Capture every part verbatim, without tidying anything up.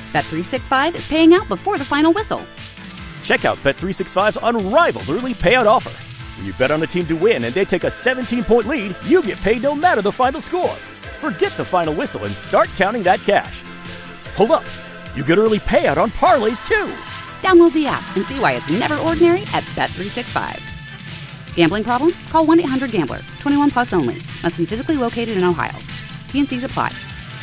Bet three sixty-five is paying out before the final whistle. Check out Bet three sixty-five's unrivaled early payout offer. When you bet on a team to win and they take a seventeen-point lead, you get paid no matter the final score. Forget the final whistle and start counting that cash. Hold up. You get early payout on parlays, too. Download the app and see why it's never ordinary at Bet three sixty-five. Gambling problem? Call one eight hundred gambler. twenty-one plus only. Must be physically located in Ohio. T and Cs apply.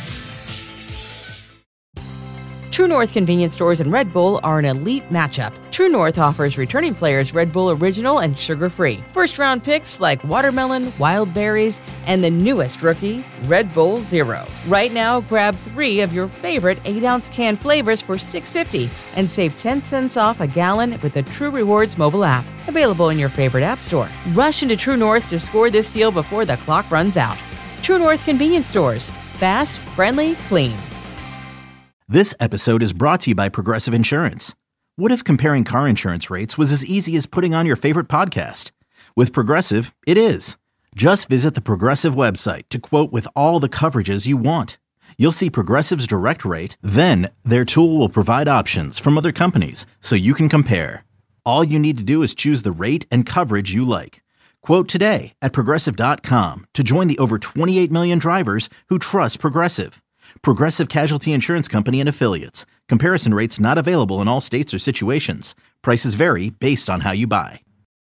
True North convenience stores and Red Bull are an elite matchup. True North offers returning players Red Bull Original and sugar-free. First-round picks like watermelon, wild berries, and the newest rookie, Red Bull Zero. Right now, grab three of your favorite eight-ounce can flavors for six dollars and fifty cents and save ten cents off a gallon with the True Rewards mobile app. Available in your favorite app store. Rush into True North to score this deal before the clock runs out. True North convenience stores. Fast, friendly, clean. This episode is brought to you by Progressive Insurance. What if comparing car insurance rates was as easy as putting on your favorite podcast? With Progressive, it is. Just visit the Progressive website to quote with all the coverages you want. You'll see Progressive's direct rate, then their tool will provide options from other companies so you can compare. All you need to do is choose the rate and coverage you like. Quote today at Progressive dot com to join the over twenty-eight million drivers who trust Progressive. Progressive Casualty Insurance Company and Affiliates. Comparison rates not available in all states or situations. Prices vary based on how you buy.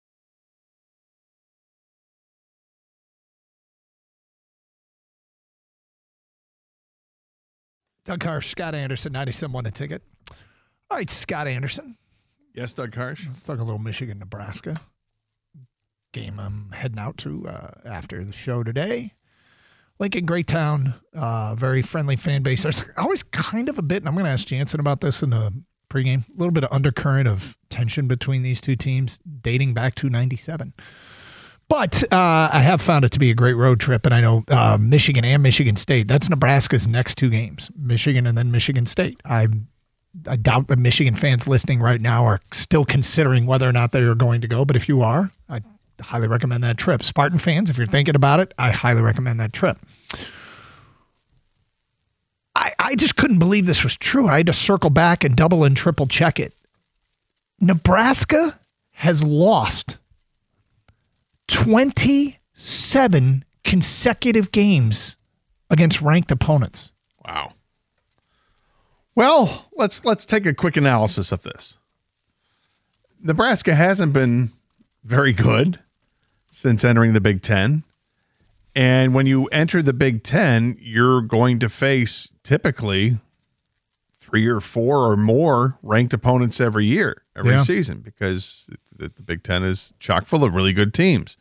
Doug Harsh, Scott Anderson, ninety-seven won the ticket. All right, Scott Anderson. Yes, Doug Harsh. Let's talk a little Michigan, Nebraska game I'm heading out to uh, after the show today. Lincoln, great town, uh, very friendly fan base. There's always kind of a bit, and I'm going to ask Jansen about this in the pregame, a little bit of undercurrent of tension between these two teams dating back to ninety-seven. But uh, I have found it to be a great road trip, and I know uh, Michigan and Michigan State, that's Nebraska's next two games, Michigan and then Michigan State. I I doubt the Michigan fans listening right now are still considering whether or not they are going to go, but if you are, I highly recommend that trip. Spartan fans, if you're thinking about it, I highly recommend that trip. I, I just couldn't believe this was true. I had to circle back and double and triple check it. Nebraska has lost twenty-seven consecutive games against ranked opponents. Wow. Well, let's let's take a quick analysis of this. Nebraska hasn't been very good since entering the Big Ten. And when you enter the Big Ten, you're going to face typically three or four or more ranked opponents every year, every yeah. season, because the, the Big Ten is chock full of really good teams.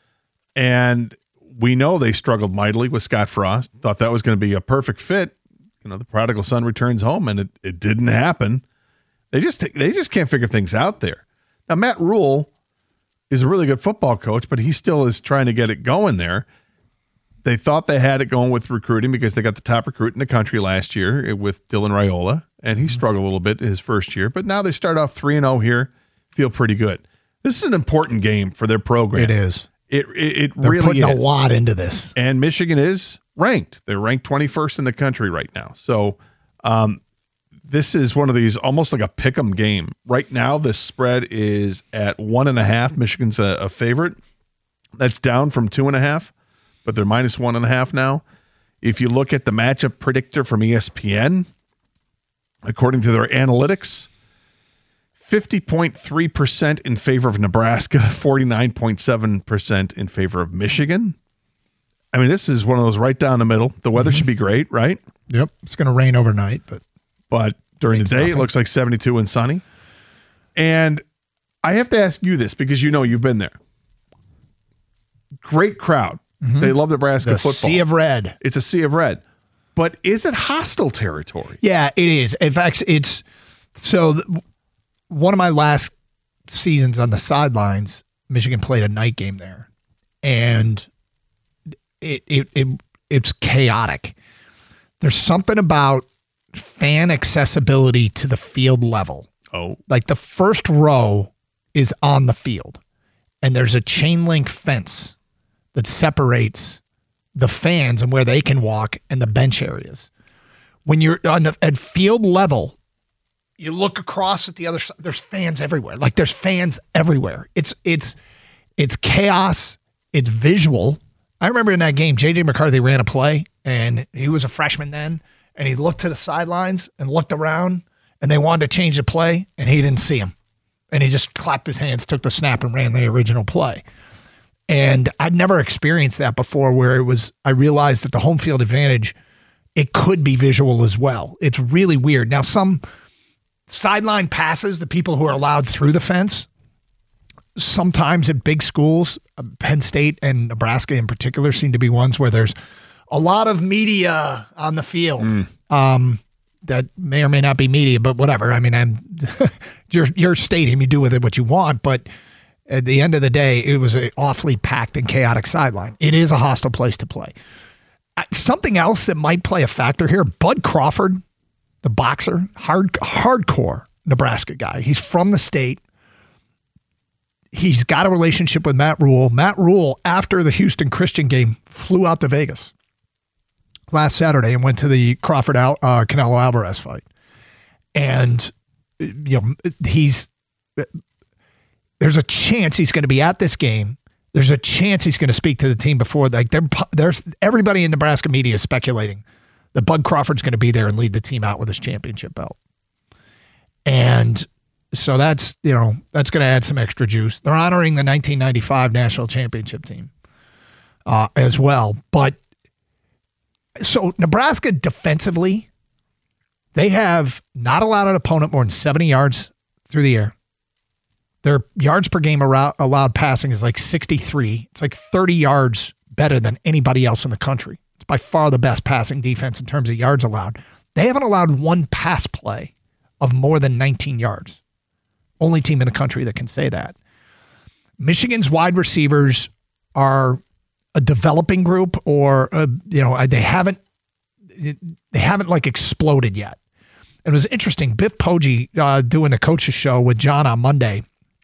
And we know they struggled mightily with Scott Frost. Thought that was going to be a perfect fit. You know, the prodigal son returns home, and it, it didn't happen. They just they just can't figure things out there. Now, Matt Rule is a really good football coach, but he still is trying to get it going there. They thought they had it going with recruiting because they got the top recruit in the country last year with Dylan Raiola, and he struggled a little bit his first year. But now they start off three and oh here, feel pretty good. This is an important game for their program. It is. It it, it They're really putting is. a lot into this. And Michigan is ranked. They're ranked twenty-first in the country right now. So um, this is one of these almost like a pick'em game. Right now, the spread is at one and a half. Michigan's a, a favorite. That's down from two and a half, but they're minus one and a half now. If you look at the matchup predictor from E S P N, according to their analytics, fifty point three percent in favor of Nebraska, forty-nine point seven percent in favor of Michigan. I mean, this is one of those right down the middle. The weather mm-hmm. should be great, right? Yep. It's going to rain overnight, but but during the day, nothing. It looks like seventy-two and sunny. And I have to ask you this because you know you've been there. Great crowd. Mm-hmm. They love Nebraska the football. Sea of red. It's a sea of red. But is it hostile territory? Yeah, it is. In fact, it's so th- one of my last seasons on the sidelines, Michigan played a night game there. And it it, it it's chaotic. There's something about fan accessibility to the field level. Oh. Like the first row is on the field, and there's a chain link fence that separates the fans and where they can walk and the bench areas. when you're on the, at field level, you look across at the other side, there's fans everywhere. Like there's fans everywhere. It's it's it's chaos. It's visual. I remember in that game, J J McCarthy ran a play, and he was a freshman then, and he looked to the sidelines and looked around, and they wanted to change the play, and he didn't see him. And he just clapped his hands, took the snap, and ran the original play. And I'd never experienced that before, where it was, I realized that the home field advantage, it could be visual as well. It's really weird. Now, some sideline passes, the people who are allowed through the fence, sometimes at big schools, Penn State and Nebraska in particular, seem to be ones where there's a lot of media on the field. Mm. Um, that may or may not be media, but whatever. I mean, I'm your your stadium, you do with it what you want, but at the end of the day, it was an awfully packed and chaotic sideline. It is a hostile place to play. Something else that might play a factor here, Bud Crawford, the boxer, hard hardcore Nebraska guy. He's from the state. He's got a relationship with Matt Rhule. Matt Rhule, after the Houston Christian game, flew out to Vegas last Saturday and went to the Crawford uh, Canelo Alvarez fight. And you know, he's there's a chance he's going to be at this game. There's a chance he's going to speak to the team before. Like there's everybody in Nebraska media is speculating that Bud Crawford's going to be there and lead the team out with his championship belt. And so that's, you know, that's going to add some extra juice. They're honoring the nineteen ninety-five national championship team uh, as well. But so Nebraska defensively, they have not allowed an opponent more than seventy yards through the air. Their yards per game allowed passing is like sixty-three. It's like thirty yards better than anybody else in the country. It's by far the best passing defense in terms of yards allowed. They haven't allowed one pass play of more than nineteen yards. Only team in the country that can say that. Michigan's wide receivers are a developing group, or a, you know, they haven't they haven't like exploded yet. It was interesting. Biff Poggi, uh, doing the coach's show with John on Monday,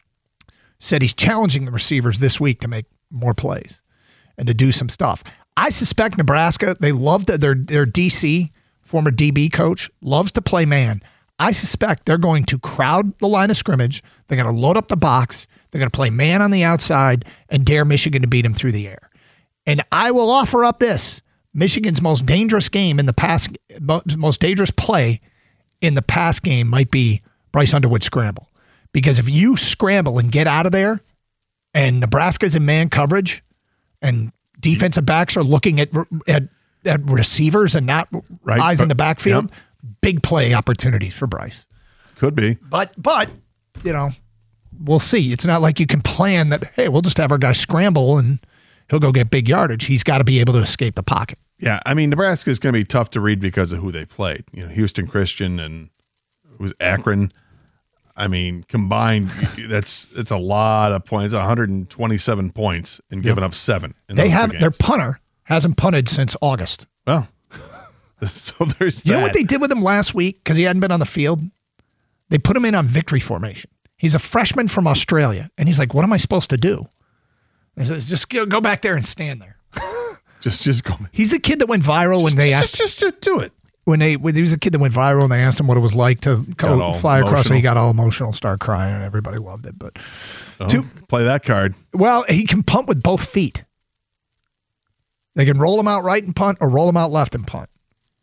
said he's challenging the receivers this week to make more plays and to do some stuff. I suspect Nebraska, they love that their their D C, former D B coach, loves to play man. I suspect they're going to crowd the line of scrimmage. They're going to load up the box. They're going to play man on the outside and dare Michigan to beat him through the air. And I will offer up this. Michigan's most dangerous game in the pass, most dangerous play in the pass game might be Bryce Underwood's scramble. Because if you scramble and get out of there and Nebraska's in man coverage and defensive backs are looking at at, at receivers and not right, eyes but, in the backfield, yep. Big play opportunities for Bryce. Could be. But, but you know, we'll see. It's not like you can plan that, hey, we'll just have our guy scramble and he'll go get big yardage. He's got to be able to escape the pocket. Yeah, I mean, Nebraska is going to be tough to read because of who they played. You know, Houston Christian and it was Akron. I mean, combined, that's it's a lot of points. one hundred twenty-seven points and giving yep. up seven. In they have their punter hasn't punted since August. Well, so there's that. You know what they did with him last week because he hadn't been on the field? They put him in on victory formation. He's a freshman from Australia, and he's like, "What am I supposed to do?" I said, "Just go, go back there and stand there." just, just go. He's the kid that went viral when just, they asked. Just, just do it. When they, when he was a kid that went viral and they asked him what it was like to go fly emotional. across, and he got all emotional, start crying, and everybody loved it. But oh, to, play that card. Well, he can punt with both feet. They can roll him out right and punt, or roll him out left and punt.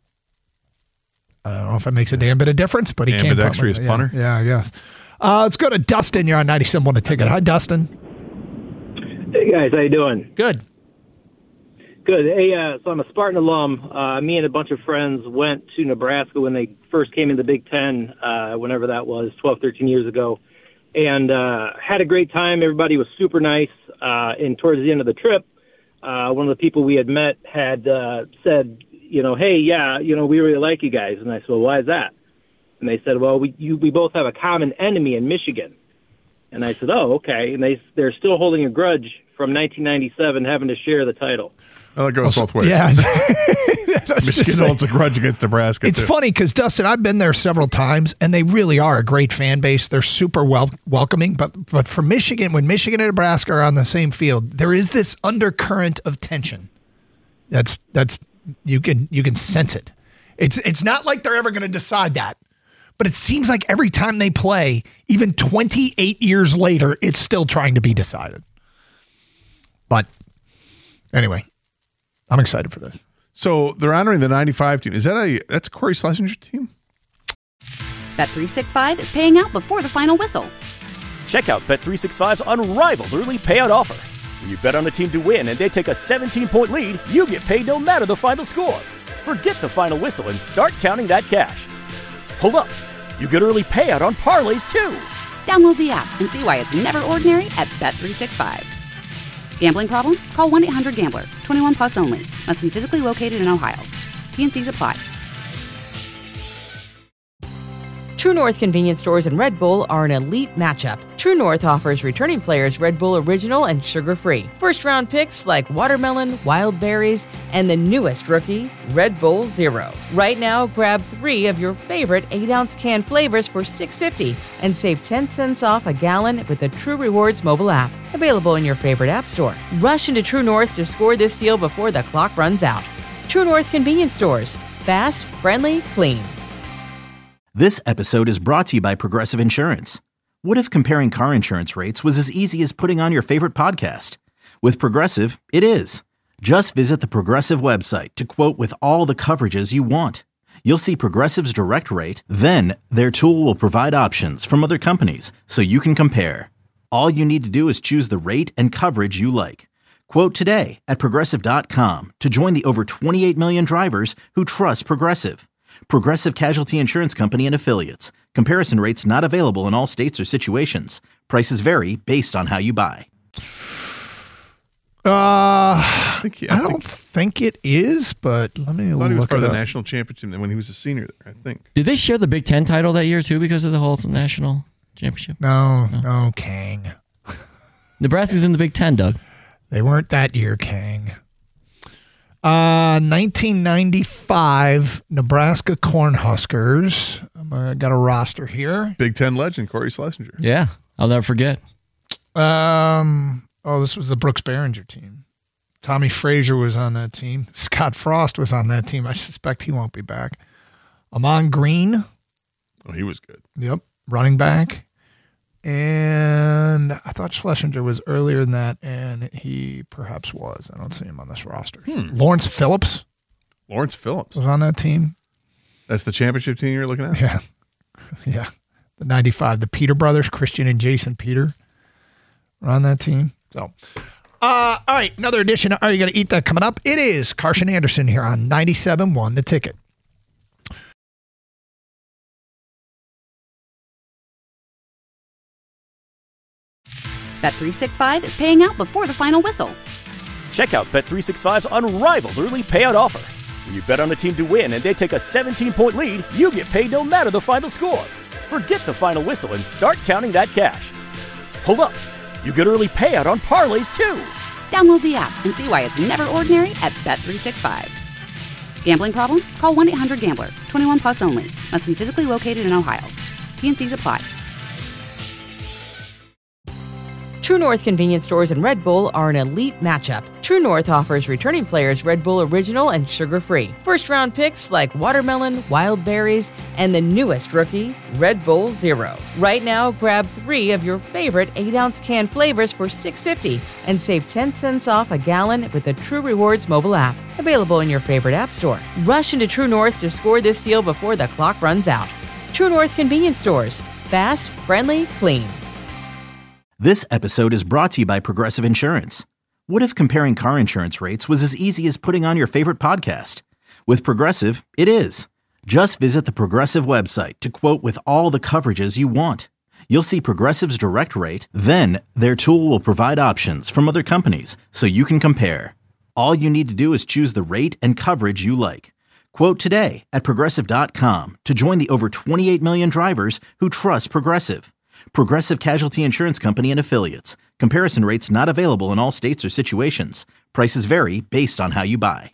I don't know if it makes a damn bit of difference, but he can't punt. Ambidextrous punter. Yeah, yeah, I guess. Uh, let's go to Dustin. You're on ninety-seven point one The Ticket. Hi, Dustin. Hey guys, how you doing? Good. Good. Hey, uh, so I'm a Spartan alum. Uh, me and a bunch of friends went to Nebraska when they first came in the Big Ten, uh, whenever that was, twelve, thirteen years ago, and uh, had a great time. Everybody was super nice. Uh, and towards the end of the trip, uh, one of the people we had met had uh, said, you know, hey, yeah, you know, we really like you guys. And I said, well, why is that? And they said, well, we you, we both have a common enemy in Michigan. And I said, oh, okay. And they, they're still holding a grudge from nineteen ninety-seven having to share the title. Well, it goes both ways. Yeah. Michigan holds a grudge against Nebraska. It's too. funny because, Dustin, I've been there several times, and they really are a great fan base. They're super wel- welcoming. But but for Michigan, when Michigan and Nebraska are on the same field, there is this undercurrent of tension. That's that's you can you can sense it. It's it's not like they're ever going to decide that. But it seems like every time they play, even twenty-eight years later, it's still trying to be decided. But anyway, I'm excited for this. So they're honoring the ninety-five team. Is that a that's Corey Schlesinger team? Bet three sixty-five is paying out before the final whistle. Check out Bet three sixty-five's unrivaled early payout offer. When you bet on a team to win and they take a seventeen-point lead, you get paid no matter the final score. Forget the final whistle and start counting that cash. Hold up. You get early payout on parlays, too. Download the app and see why it's never ordinary at Bet three sixty-five. Gambling problem? Call one eight hundred gambler. twenty-one plus only. Must be physically located in Ohio. T and C's apply. True North convenience stores and Red Bull are an elite matchup. True North offers returning players Red Bull Original and sugar-free. First-round picks like watermelon, wild berries, and the newest rookie, Red Bull Zero. Right now, grab three of your favorite eight-ounce can flavors for six dollars and fifty cents and save ten cents off a gallon with the True Rewards mobile app. Available in your favorite app store. Rush into True North to score this deal before the clock runs out. True North convenience stores. Fast, friendly, clean. This episode is brought to you by Progressive Insurance. What if comparing car insurance rates was as easy as putting on your favorite podcast? With Progressive, it is. Just visit the Progressive website to quote with all the coverages you want. You'll see Progressive's direct rate, then their tool will provide options from other companies so you can compare. All you need to do is choose the rate and coverage you like. Quote today at Progressive dot com to join the over twenty-eight million drivers who trust Progressive. Progressive Casualty Insurance Company and Affiliates. Comparison rates not available in all states or situations. Prices vary based on how you buy. Uh, I, think he, I, I think, don't think it is, but let me I thought look he was part it of the up. national championship when he was a senior there, I think. Did they share the Big Ten title that year, too, because of the whole national championship? No, no, no, Kang. Nebraska's in the Big Ten, Doug. They weren't that year, Kang. Uh, nineteen ninety-five, Nebraska Cornhuskers. I got a roster here. Big Ten legend, Corey Schlesinger. Yeah, I'll never forget. Um, oh, this was the Brooks Behringer team. Tommy Frazier was on that team. Scott Frost was on that team. I suspect he won't be back. Amon Green. Oh, he was good. Yep, running back. And I thought Schlesinger was earlier than that, and he perhaps was. I don't see him on this roster. Hmm. Lawrence Phillips Lawrence Phillips. was on that team. That's the championship team you're looking at? Yeah. Yeah. The ninety-five, the Peter brothers, Christian and Jason Peter, were on that team. So, uh, all right, another edition of Are You Going to Eat That coming up? It is Carson Anderson here on ninety-seven one The Ticket. Bet three sixty-five is paying out before the final whistle. Check out Bet three sixty-five's unrivaled early payout offer. When you bet on a team to win and they take a seventeen-point lead, you get paid no matter the final score. Forget the final whistle and start counting that cash. Hold up. You get early payout on parlays, too. Download the app and see why it's never ordinary at Bet three sixty-five. Gambling problem? Call one eight hundred gambler. twenty-one plus only. Must be physically located in Ohio. T and C's apply. True North convenience stores and Red Bull are an elite matchup. True North offers returning players Red Bull Original and sugar-free. First-round picks like watermelon, wild berries, and the newest rookie, Red Bull Zero. Right now, grab three of your favorite eight-ounce can flavors for six dollars and fifty cents and save ten cents off a gallon with the True Rewards mobile app. Available in your favorite app store. Rush into True North to score this deal before the clock runs out. True North convenience stores. Fast, friendly, clean. This episode is brought to you by Progressive Insurance. What if comparing car insurance rates was as easy as putting on your favorite podcast? With Progressive, it is. Just visit the Progressive website to quote with all the coverages you want. You'll see Progressive's direct rate, then their tool will provide options from other companies so you can compare. All you need to do is choose the rate and coverage you like. Quote today at Progressive dot com to join the over twenty-eight million drivers who trust Progressive. Progressive Casualty Insurance Company and Affiliates. Comparison rates not available in all states or situations. Prices vary based on how you buy.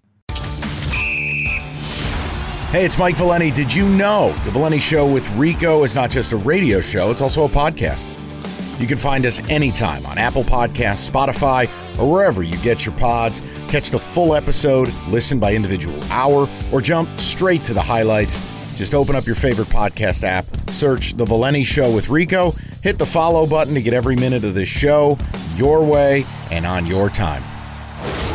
Hey, it's Mike Valeni. Did you know the Valeni Show with Rico is not just a radio show, it's also a podcast. You can find us anytime on Apple Podcasts, Spotify, or wherever you get your pods. Catch the full episode, listen by individual hour, or jump straight to the highlights. Just open up your favorite podcast app, search The Valenti Show with Rico, hit the follow button to get every minute of this show your way and on your time.